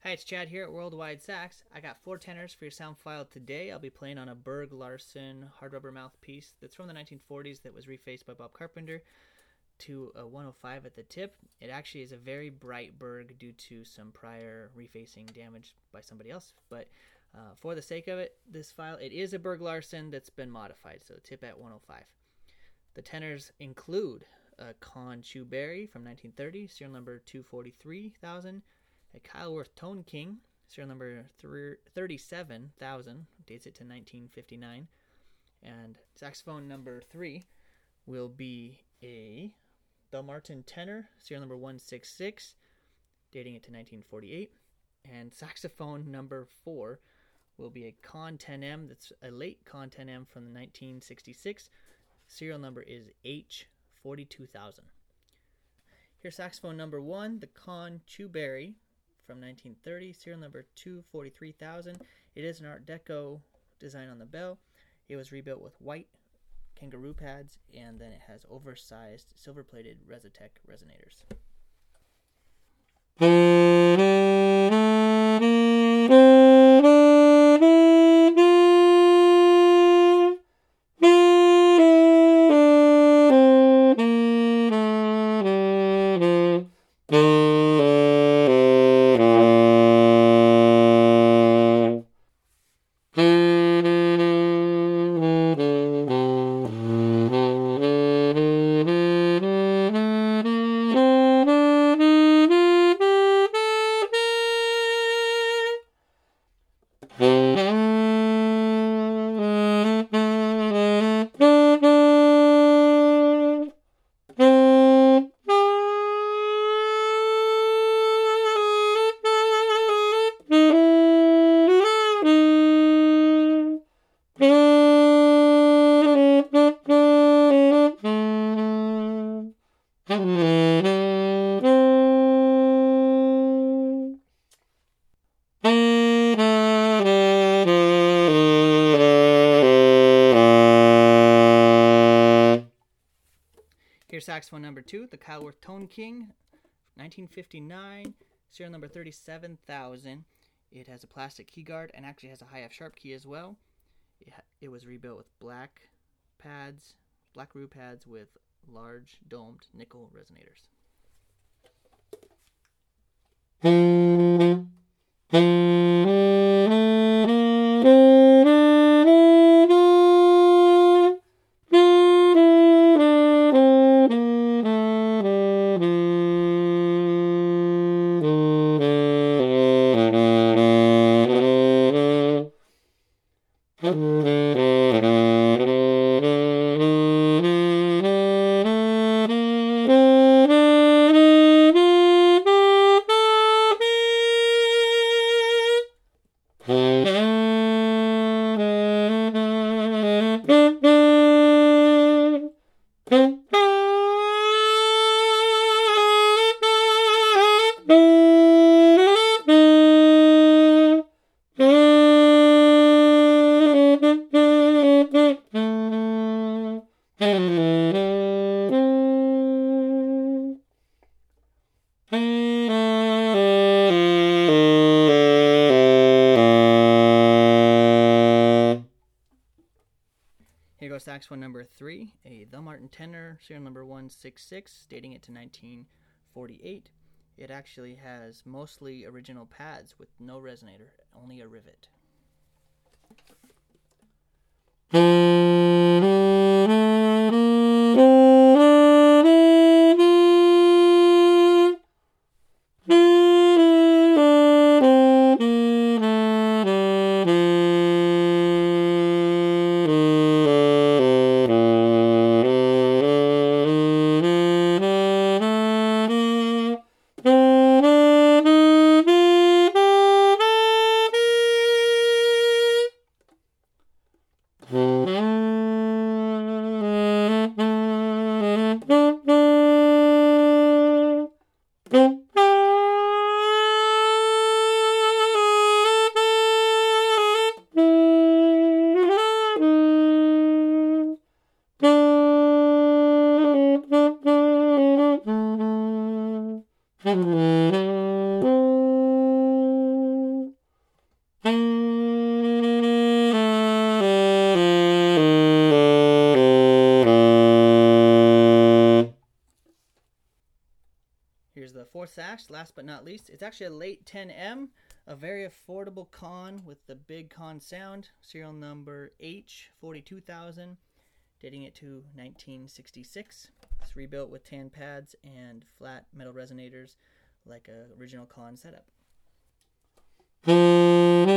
Hi, it's Chad here at Worldwide Sax. I got 4 tenors for your sound file today. I'll be playing on a Berg Larsen hard rubber mouthpiece that's from the 1940s that was refaced by Bob Carpenter to a 105 at the tip. It actually is a very bright Berg due to some prior refacing damage by somebody else, but for the sake of it, this file, it is a Berg Larsen that's been modified, so tip at 105. The tenors include a Con Chewberry from 1930, serial number 243,000, a Kyleworth Tone King, serial number 37,000, dates it to 1959, and saxophone number 3 will be a Belmartin Tenor, serial number 166, dating it to 1948, and saxophone number 4 will be a Con 10M, that's a late Con 10M from 1966, serial number is H42000. Here's saxophone number 1, the Con Chewberry from 1930, serial number 243,000. It is an Art Deco design on the bell. It was rebuilt with white kangaroo pads, and then it has oversized silver-plated Resitec resonators. Here's saxophone number 2, the Kyleworth Tone King, 1959, serial number 37,000. It has a plastic key guard and actually has a high F sharp key as well. It was rebuilt with black roux pads with large domed nickel resonators. Here goes saxophone number 3, a Belmartin Tenor, serial number 166, dating it to 1948. It actually has mostly original pads with no resonator, only a rivet. more sax, last but not least. It's actually a late 10M, a very affordable Conn with the big Conn sound. Serial number H42000, dating it to 1966. It's rebuilt with tan pads and flat metal resonators like a original Conn setup.